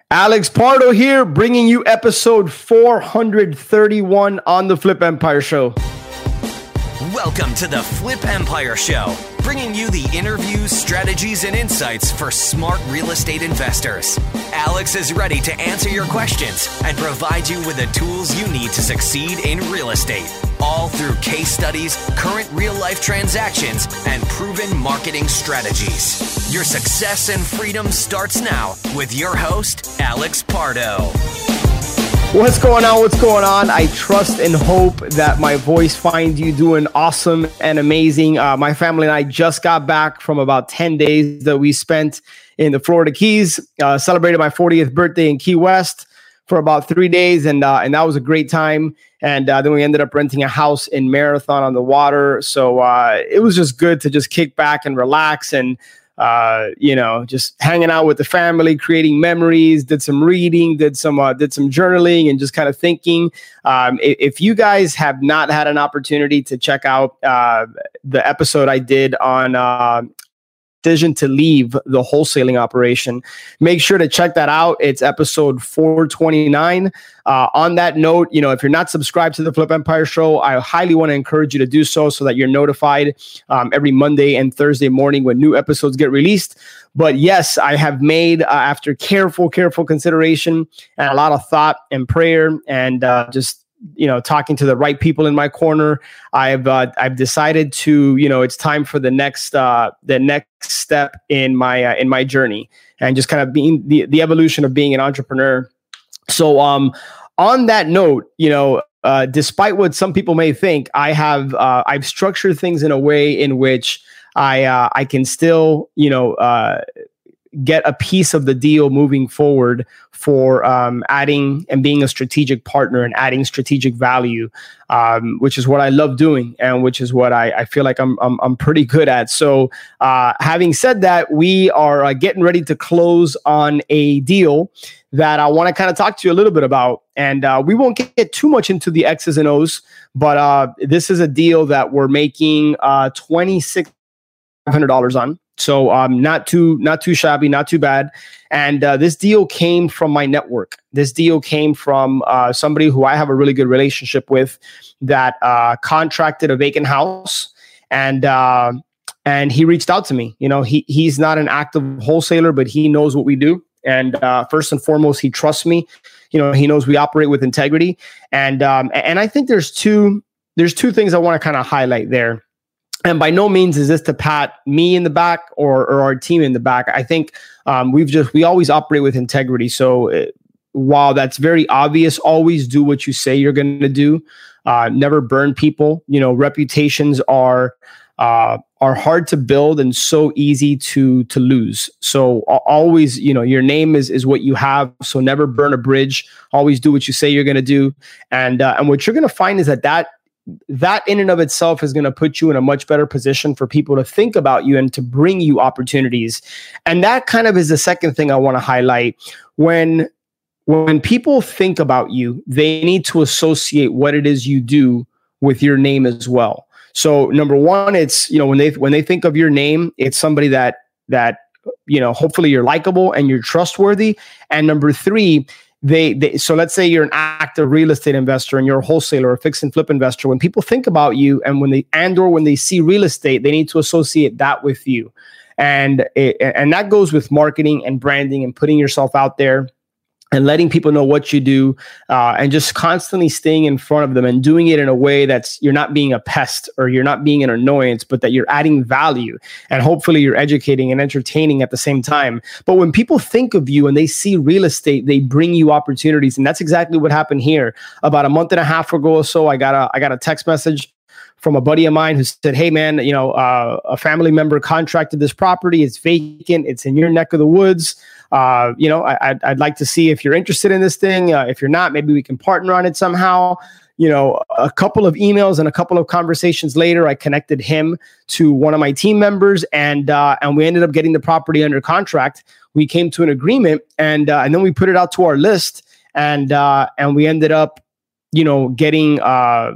Alex Pardo here, bringing you episode 431 on the Flip Empire Show. Welcome to the Flip Empire Show, bringing you the interviews, strategies, and insights for smart real estate investors. Alex is ready to answer your questions and provide you with the tools you need to succeed in real estate, all through case studies, current real-life transactions, and proven marketing strategies. Your success and freedom starts now with your host, Alex Pardo. What's going on? What's going on? I trust and hope that my voice finds you doing awesome and amazing. My family and I just got back from about 10 days that we spent in the Florida Keys, celebrated my 40th birthday in Key West for about 3 days. And that was a great time. And then we ended up renting a house in Marathon on the water. So it was just good to just kick back and relax and just hanging out with the family, creating memories, did some reading, did some journaling, and just kind of thinking. If you guys have not had an opportunity to check out the episode I did on decision to leave the wholesaling operation, make sure to check that out. It's episode 429. On that note, if you're not subscribed to the Flip Empire Show, I highly want to encourage you to do so that you're notified every Monday and Thursday morning when new episodes get released. But yes, I have made, after careful consideration and a lot of thought and prayer and talking to the right people in my corner, I've decided to, it's time for the next step in my journey, and just kind of being the evolution of being an entrepreneur. So on that note, despite what some people may think, I've structured things in a way in which I can still get a piece of the deal moving forward for adding and being a strategic partner and adding strategic value, which is what I love doing and which is what I feel like I'm pretty good at. So having said that, we are getting ready to close on a deal that I want to kind of talk to you a little bit about. And we won't get too much into the X's and O's, but this is a deal that we're making $2,600 on. So not too shabby, not too bad. And this deal came from my network. This deal came from somebody who I have a really good relationship with that contracted a vacant house. And he reached out to me. He's not an active wholesaler, but he knows what we do. And first and foremost, he trusts me. He knows we operate with integrity. And I think there's two things I want to kind of highlight there. And by no means is this to pat me in the back or our team in the back. I think we always operate with integrity. So while that's very obvious, always do what you say you're going to do. Never burn people. Reputations are hard to build and so easy to lose. So always, your name is what you have. So never burn a bridge. Always do what you say you're going to do. And what you're going to find is that in and of itself is going to put you in a much better position for people to think about you and to bring you opportunities. And that kind of is the second thing I want to highlight. When people think about you, they need to associate what it is you do with your name as well. So number one, it's, when they think of your name, it's somebody that hopefully you're likable and you're trustworthy. And number three, so let's say you're an active real estate investor and you're a wholesaler or a fix and flip investor. When people think about you and when they see real estate, they need to associate that with you. And that goes with marketing and branding and putting yourself out there and letting people know what you do, and just constantly staying in front of them and doing it in a way that's you're not being a pest or you're not being an annoyance, but that you're adding value and hopefully you're educating and entertaining at the same time. But when people think of you and they see real estate, they bring you opportunities. And that's exactly what happened here. About a month and a half ago or so, I got a text message from a buddy of mine who said, "Hey man, a family member contracted this property. It's vacant. It's in your neck of the woods. I'd like to see if you're interested in this thing. If you're not, maybe we can partner on it somehow." A couple of emails and a couple of conversations later, I connected him to one of my team members, and we ended up getting the property under contract. We came to an agreement, and then we put it out to our list, and we ended up getting a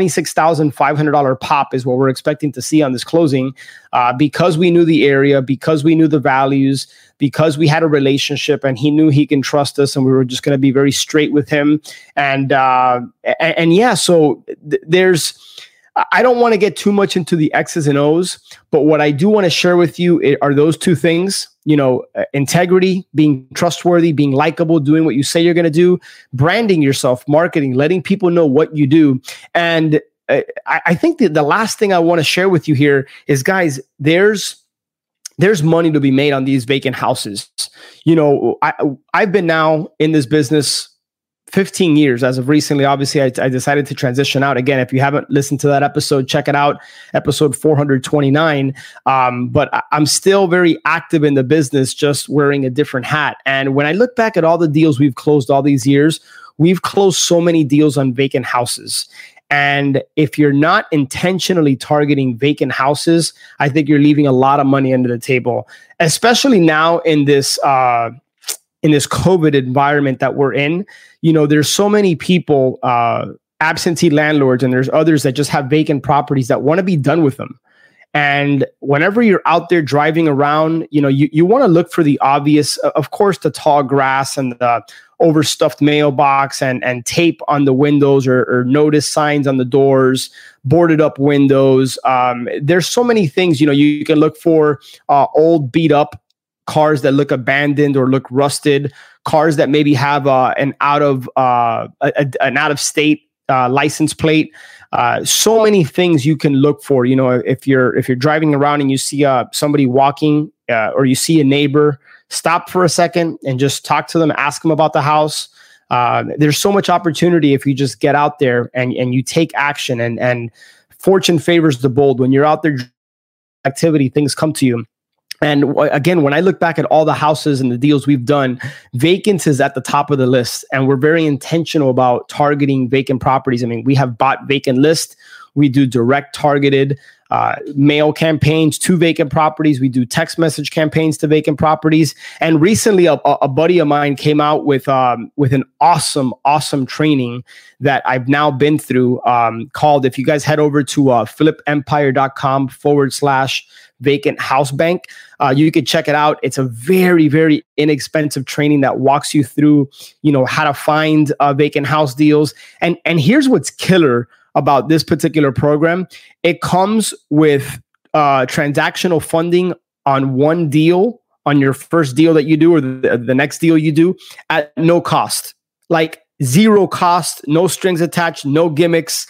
$26,500 pop is what we're expecting to see on this closing, because we knew the area, because we knew the values, because we had a relationship, and he knew he can trust us, and we were just going to be very straight with him. And yeah, so there's. I don't want to get too much into the X's and O's, but what I do want to share with you are those two things, integrity, being trustworthy, being likable, doing what you say you're going to do, branding yourself, marketing, letting people know what you do. And I think that the last thing I want to share with you here is, guys, there's money to be made on these vacant houses. I've been now in this business 15 years as of recently. Obviously, I decided to transition out. Again, if you haven't listened to that episode, check it out, episode 429. But I'm still very active in the business, just wearing a different hat. And when I look back at all the deals we've closed all these years, we've closed so many deals on vacant houses. And if you're not intentionally targeting vacant houses, I think you're leaving a lot of money under the table, especially now in this COVID environment that we're in. There's so many people, absentee landlords, and there's others that just have vacant properties that want to be done with them. And whenever you're out there driving around, you want to look for the obvious, of course, the tall grass and the overstuffed mailbox and tape on the windows or notice signs on the doors, boarded up windows. There's so many things, you can look for, old beat up cars that look abandoned or look rusted, cars that maybe have an out of state license plate. So many things you can look for. If you're driving around and you see somebody walking, or you see a neighbor, stop for a second and just talk to them, ask them about the house. There's so much opportunity if you just get out there and you take action, and fortune favors the bold. When you're out there activity, things come to you. And again, when I look back at all the houses and the deals we've done, vacant is at the top of the list. And we're very intentional about targeting vacant properties. I mean, we have bought vacant list. We do direct targeted mail campaigns to vacant properties. We do text message campaigns to vacant properties. And recently, a buddy of mine came out with an awesome training that I've now been through, called, if you guys head over to flipempire.com/vacant house bank, you could check it out. It's a very, very inexpensive training that walks you through, how to find vacant house deals. And here's what's killer about this particular program. It comes with transactional funding on one deal, on your first deal that you do, or the next deal you do, at no cost, like zero cost, no strings attached, no gimmicks,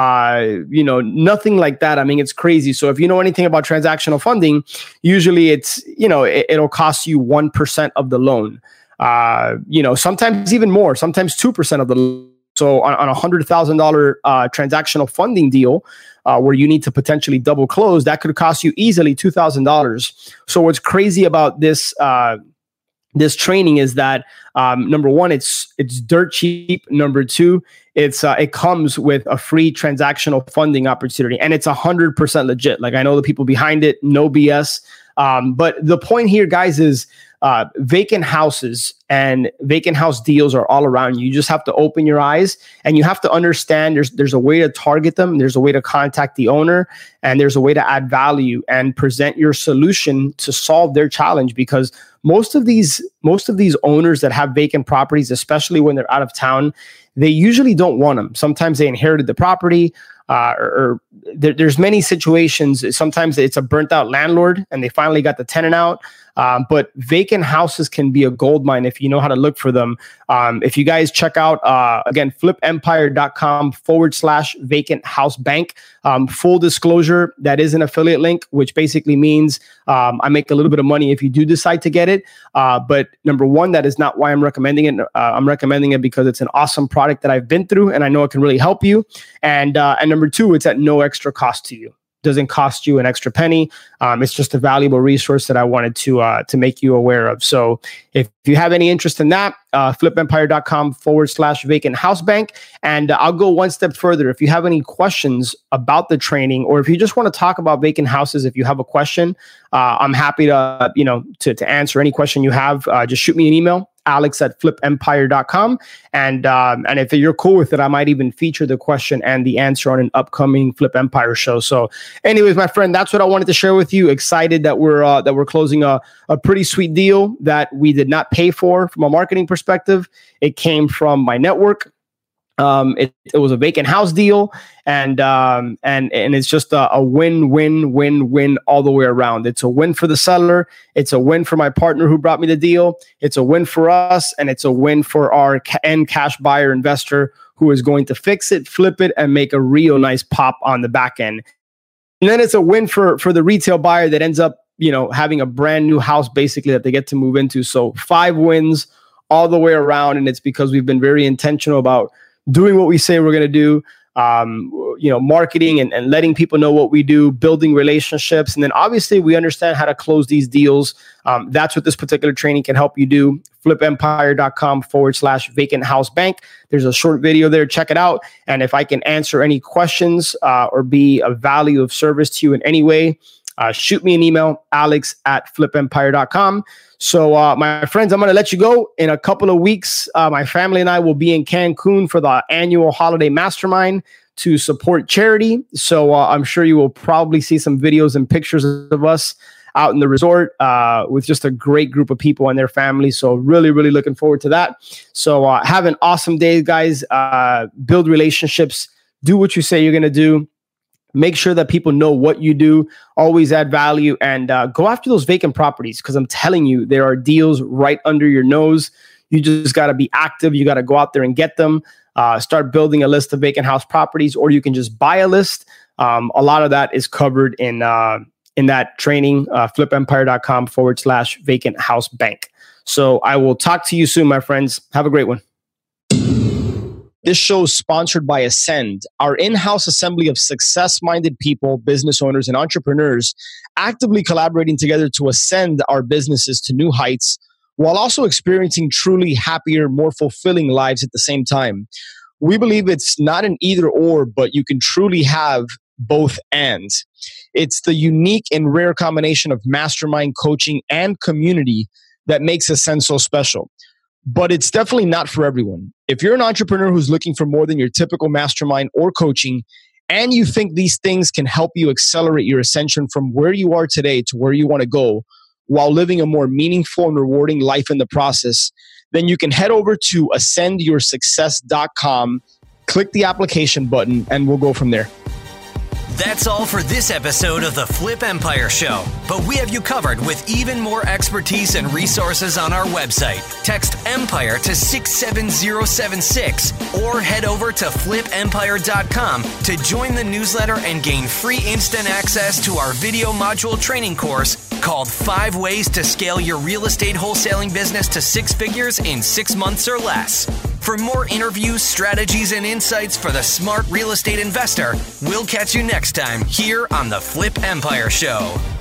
nothing like that. I mean, it's crazy. So if you know anything about transactional funding, usually it's, it'll cost you 1% of the loan, sometimes even more, sometimes 2% of the loan. So on a $100,000 transactional funding deal, where you need to potentially double close, that could cost you easily $2,000. So what's crazy about this training is that, number one, it's dirt cheap. Number two, it comes with a free transactional funding opportunity, and it's 100% legit. Like, I know the people behind it, no BS. But the point here, guys, is vacant houses and vacant house deals are all around you. You just have to open your eyes, and you have to understand there's a way to target them. There's a way to contact the owner, and there's a way to add value and present your solution to solve their challenge. Because most of these owners that have vacant properties, especially when they're out of town, they usually don't want them. Sometimes they inherited the property, or there's many situations. Sometimes it's a burnt out landlord and they finally got the tenant out. But vacant houses can be a gold mine if you know how to look for them. If you guys check out, again, flipempire.com/vacant house bank. Full disclosure, that is an affiliate link, which basically means I make a little bit of money if you do decide to get it. But number one, that is not why I'm recommending it. I'm recommending it because it's an awesome product that I've been through, and I know it can really help you. And number two, it's at no extra cost to you. Doesn't cost you an extra penny. It's just a valuable resource that I wanted to make you aware of. So if you have any interest in that, flipempire.com/vacant house bank. And I'll go one step further. If you have any questions about the training, or if you just want to talk about vacant houses, if you have a question, I'm happy to answer any question you have. Just shoot me an email, alex@flipempire.com. And if you're cool with it, I might even feature the question and the answer on an upcoming Flip Empire show. So anyways, my friend, that's what I wanted to share with you. Excited that we're closing a pretty sweet deal that we did not pay for from a marketing perspective. It came from my network. It was a vacant house deal, and it's just a win all the way around. It's a win for the seller. It's a win for my partner who brought me the deal. It's a win for us, and it's a win for our end cash buyer investor who is going to fix it, flip it, and make a real nice pop on the back end. And then it's a win for the retail buyer that ends up, having a brand new house basically that they get to move into. So 5 wins all the way around, and it's because we've been very intentional about doing what we say we're going to do, marketing and letting people know what we do, building relationships. And then obviously we understand how to close these deals. That's what this particular training can help you do. flipempire.com/vacant house bank. There's a short video there. Check it out. And if I can answer any questions or be a value of service to you in any way, shoot me an email, alex@flipempire.com. So my friends, I'm going to let you go. In a couple of weeks, my family and I will be in Cancun for the annual holiday mastermind to support charity. So I'm sure you will probably see some videos and pictures of us out in the resort with just a great group of people and their families. So really, really looking forward to that. So have an awesome day, guys. Build relationships. Do what you say you're going to do. Make sure that people know what you do. Always add value, and go after those vacant properties, because I'm telling you, there are deals right under your nose. You just got to be active. You got to go out there and get them. Start building a list of vacant house properties, or you can just buy a list. A lot of that is covered in that training, flipempire.com/vacant house bank. So I will talk to you soon, my friends. Have a great one. This show is sponsored by Ascend, our in-house assembly of success-minded people, business owners, and entrepreneurs actively collaborating together to ascend our businesses to new heights while also experiencing truly happier, more fulfilling lives at the same time. We believe it's not an either or, but you can truly have both and. It's the unique and rare combination of mastermind coaching and community that makes Ascend so special. But it's definitely not for everyone. If you're an entrepreneur who's looking for more than your typical mastermind or coaching, and you think these things can help you accelerate your ascension from where you are today to where you want to go while living a more meaningful and rewarding life in the process, then you can head over to ascendyoursuccess.com, click the application button, and we'll go from there. That's all for this episode of the Flip Empire Show, but we have you covered with even more expertise and resources on our website. Text EMPIRE to 67076 or head over to flipempire.com to join the newsletter and gain free instant access to our video module training course called 5 Ways to Scale Your Real Estate Wholesaling Business to 6 Figures in 6 months or less. For more interviews, strategies, and insights for the smart real estate investor, we'll catch you next time here on the Flip Empire Show.